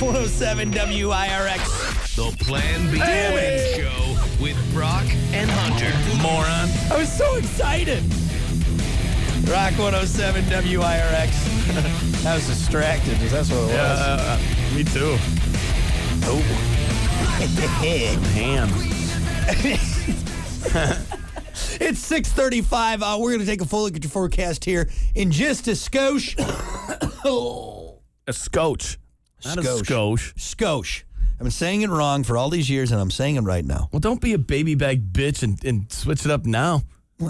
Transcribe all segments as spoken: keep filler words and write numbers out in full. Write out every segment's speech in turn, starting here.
one oh seven W I R X. The Plan B Morning Show with Brock and Hunter. Moron. I was so excited. Rock one oh seven W I R X. I was distracted. That's what it was. Yeah, uh, me too. Oh. Ham. It's six thirty-five. Uh, we're going to take a full look at your forecast here in just a skosh. A scotch. Not a Skosh. skosh. Skosh. I've been saying it wrong for all these years, and I'm saying it right now. Well, don't be a baby bag bitch and, and switch it up now.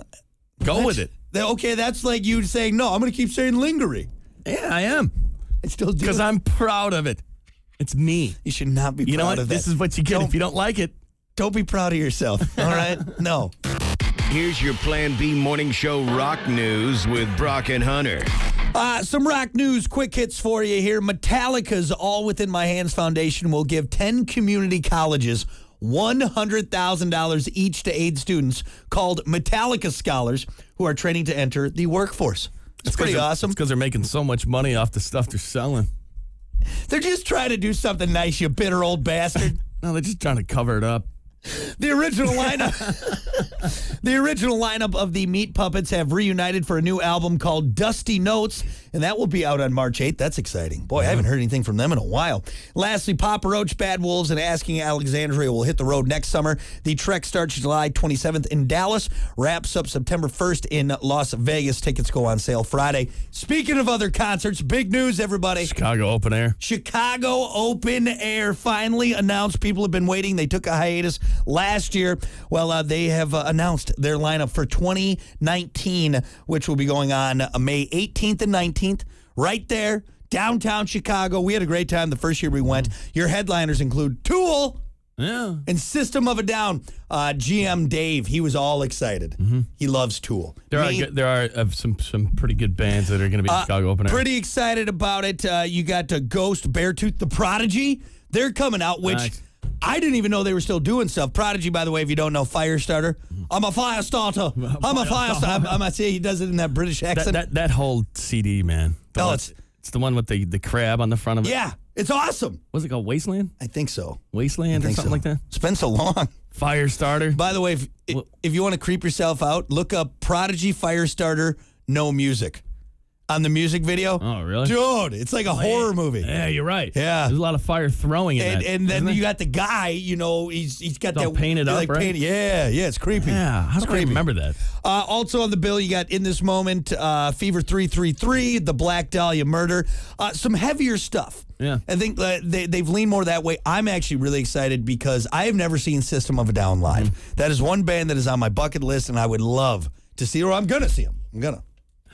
Go What? with it. Th- Okay, that's like you saying, no, I'm going to keep saying lingerie. Yeah, I am. I still do. Because it. I'm proud of it. It's me. You should not be You know proud what? of that. This is what you get Don't- if you don't like it. Don't be proud of yourself, all right? No. Here's your Plan B Morning Show rock news with Brock and Hunter. Uh, some rock news, quick hits for you here. Metallica's All Within My Hands Foundation will give ten community colleges one hundred thousand dollars each to aid students called Metallica Scholars who are training to enter the workforce. It's pretty awesome. It's because they're making so much money off the stuff they're selling. They're just trying to do something nice, you bitter old bastard. No, they're just trying to cover it up. The original lineup The original lineup of the Meat Puppets have reunited for a new album called Dusty Notes, and that will be out on March eighth. That's exciting. Boy, I haven't heard anything from them in a while. Lastly, Papa Roach, Bad Wolves, and Asking Alexandria will hit the road next summer. The trek starts July twenty-seventh in Dallas, wraps up September first in Las Vegas. Tickets go on sale Friday. Speaking of other concerts, big news, everybody. Chicago Open Air. Chicago Open Air finally announced. People have been waiting. They took a hiatus last year. Well, uh, they have uh, announced their lineup for twenty nineteen, which will be going on uh, May eighteenth and nineteenth, right there, downtown Chicago. We had a great time the first year we went. Your headliners include Tool Yeah. and System of a Down. Uh, G M Dave, he was all excited. Mm-hmm. He loves Tool. There Me- are good, there are uh, some some pretty good bands that are going to be at Uh, Chicago Open Air. Pretty excited about it. Uh, you got uh, Ghost, Beartooth, The Prodigy. They're coming out, which Nice. I didn't even know they were still doing stuff. Prodigy, by the way, if you don't know, Firestarter. I'm a fire starter. I'm a fire starter. I'm going to say he does it in that British that, accent. that that whole C D, man. The Oh, one- it's- it's the one with the, the crab on the front of it. yeah, it's awesome. What's it called? Wasteland? I think so. Wasteland I or think something so. like that? It's been so long. Firestarter. By the way, if, Well- if you want to creep yourself out, look up Prodigy Firestarter, no music on the music video. Oh, really? Dude, it's like a horror movie. Yeah, you're right. Yeah. There's a lot of fire throwing in And, that. and then isn't there? you got the guy, you know, he's he's got It's all that painted up, like right? painted- yeah, yeah, it's creepy. Yeah, how It's do I remember that? Uh, also on the bill, you got In This Moment, uh, Fever three three three, The Black Dahlia Murder, uh, some heavier stuff. Yeah. I think uh, they, they've leaned more that way. I'm actually really excited because I have never seen System of a Down live. Mm-hmm. That is one band that is on my bucket list, and I would love to see, or I'm going to see them. I'm going to.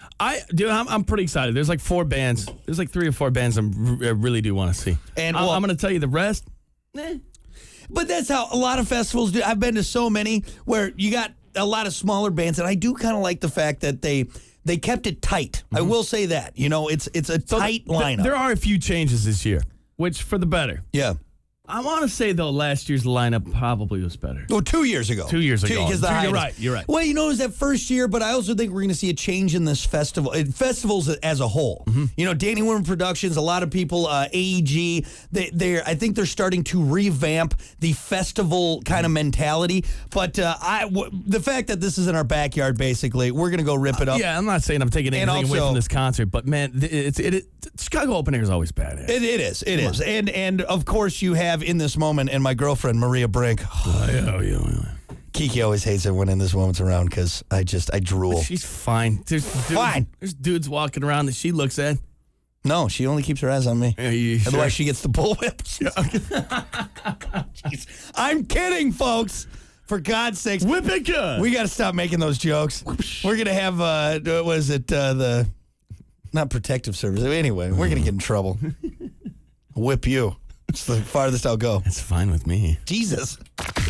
I dude, I'm, I'm pretty excited. There's like four bands. There's like three or four bands I'm, I really do want to see. And, I, well- I'm going to tell you the rest. Eh. But that's how a lot of festivals do. I've been to so many where you got a lot of smaller bands, and I do kind of like the fact that they they kept it tight. I will say that. You know, it's it's a So tight th- lineup. There are a few changes this year, which for the better. yeah. I want to say though, last year's lineup probably was better. Oh, two years ago. Two years ago. because the Two- you're hiatus. right, you're right. Well, you know, it was that first year, but I also think we're going to see a change in this festival, in festivals as a whole. Mm-hmm. You know, Danny Women Productions, a lot of people, uh, A E G, they, they're, I think they're starting to revamp the festival kind of mentality. But uh, I, w- the fact that this is in our backyard, basically, we're going to go rip it up. Yeah, I'm not saying I'm taking And anything away also- from this concert, but man, th- it's it, it Chicago Open Air is always bad. It, it is. It is. And, and of course, you have In This Moment and my girlfriend, Maria Brink. Oh, yeah, yeah, yeah. Kiki always hates it when In This Moment's around because I just, I drool. She's fine. There's dudes, Fine. There's dudes walking around that she looks at. No, she only keeps her eyes on me. Are you Otherwise, sure? she gets the bullwhip. Jeez. I'm kidding, folks. For God's sakes. Whip it good. We got to stop making those jokes. We're going to have, uh, what was it, uh, the, not protective service. Anyway, we're going to get in trouble. Whip you. It's the farthest I'll go. It's fine with me. Jesus.